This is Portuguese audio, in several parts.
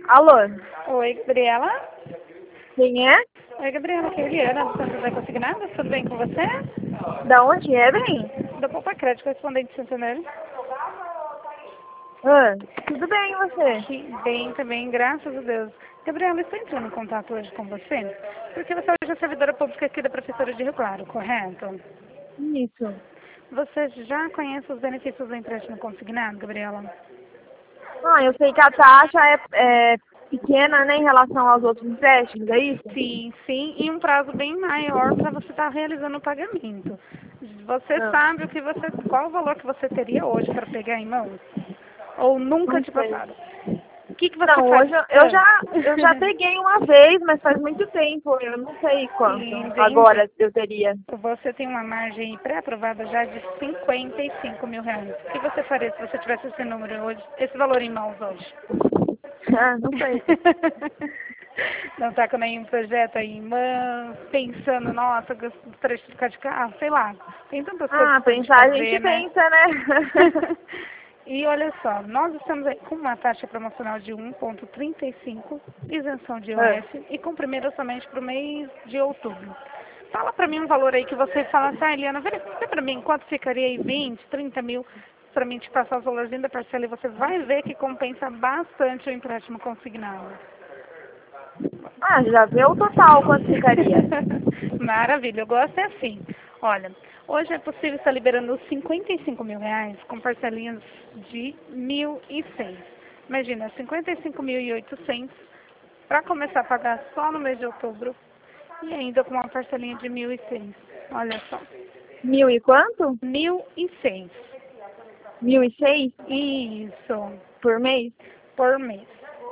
Alô, Oi, Gabriela. quem é? Oi, Gabriela, aqui é a Eliana do Santo José Consignados. Tudo bem com você? Da onde é, bem? Do Poupa Crédito, correspondente de Santander. Ah, tudo bem, e você? Que bem também, graças a Deus. Gabriela, estou entrando em contato hoje com você, porque você hoje é servidora pública aqui da Prefeitura de Rio Claro, correto? Isso. Você já conhece os benefícios do empréstimo consignado, Gabriela? Ah, eu sei que a taxa é pequena, né, em relação aos outros empréstimos, é isso? Sim, sim, e um prazo bem maior para você estar realizando o pagamento. Você Ah, sabe qual o valor que você teria hoje para pegar em mãos? Ou nunca não te sei. passaram? O que você Não, faz? hoje eu já peguei uma vez, mas faz muito tempo, eu não sei quanto Entendi. agora eu teria. Você tem uma margem pré-aprovada já de R$ 55.000. O que você faria se você tivesse esse número hoje, esse valor em mãos hoje? Ah, não sei. Não está com nenhum projeto aí em mãos, pensando, nossa, gostaria de trocar de carro, sei lá. Tem tantas coisas Ah, pra gente pensar a gente fazer, né? pensa, né? E olha só, nós estamos aí com uma taxa promocional de 1,35, isenção de Ah, IOF e com primeiro orçamento para o mês de outubro. Fala para mim um valor aí que você fala assim, Eliana, vê para mim quanto ficaria aí 20, 30 mil para mim te passar os valorzinhos da parcela e você vai ver que compensa bastante o empréstimo consignado. Ah, já vê o total, quanto ficaria? Maravilha, eu gosto é assim. Olha, hoje é possível estar liberando os R$ 55.000 com parcelinhas de 1.100. Imagina, 55.800 para começar a pagar só no mês de outubro e ainda com uma parcelinha de 1.100. Olha só, 1.000 e quanto? 1.100. 1.006 Isso, por mês? por mês.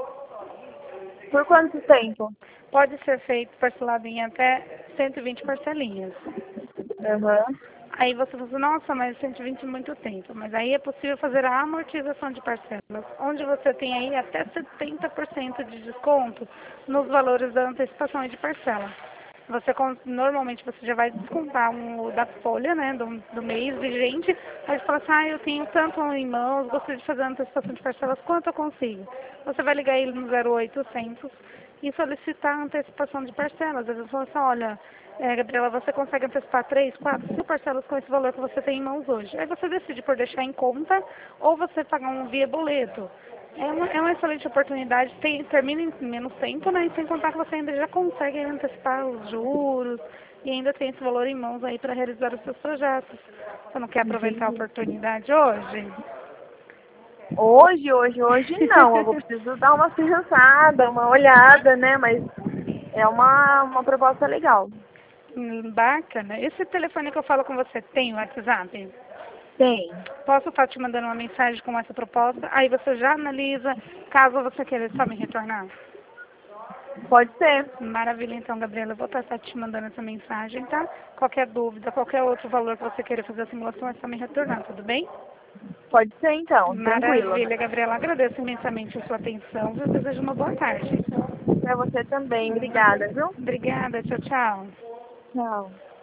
Por quanto tempo? Pode ser feito parcelado em até 120 parcelinhas. Aham. Aí você fala assim, nossa, mas 120 é muito tempo. Mas aí é possível fazer a amortização de parcelas, onde você tem aí até 70% de desconto nos valores da antecipação e de parcela. Normalmente você já vai descontar o da folha, né, do mês vigente, aí você fala assim, eu tenho tanto em mãos, gostaria de fazer a antecipação de parcelas, quanto eu consigo? Você vai ligar ele no 0800 e solicitar a antecipação de parcelas. Às vezes você fala assim, olha, Gabriela, você consegue antecipar 3, 4, 5 parcelas com esse valor que você tem em mãos hoje. Aí você decide por deixar em conta ou você pagar um via boleto. É uma excelente oportunidade, termina em menos tempo, né? E sem contar que você ainda já consegue antecipar os juros e ainda tem esse valor em mãos aí para realizar os seus projetos. Você não quer aproveitar a Entendi. oportunidade hoje? Hoje não. Eu vou preciso dar uma pensada, uma olhada, né? Mas é uma proposta legal. Bacana. Esse telefone que eu falo com você tem o WhatsApp? Tem. Posso estar te mandando uma mensagem com essa proposta? Aí você já analisa, caso você queira só me retornar? Pode ser. Maravilha, então, Gabriela. Eu vou estar te mandando essa mensagem, tá? Qualquer dúvida, qualquer outro valor que você queira fazer a simulação, é só me retornar, tudo bem? Pode ser então. Tranquilo. Maravilha, Gabriela. Agradeço imensamente a sua atenção. Eu desejo uma boa tarde. Pra você também. Obrigada, viu? Obrigada. Tchau, tchau. Tchau.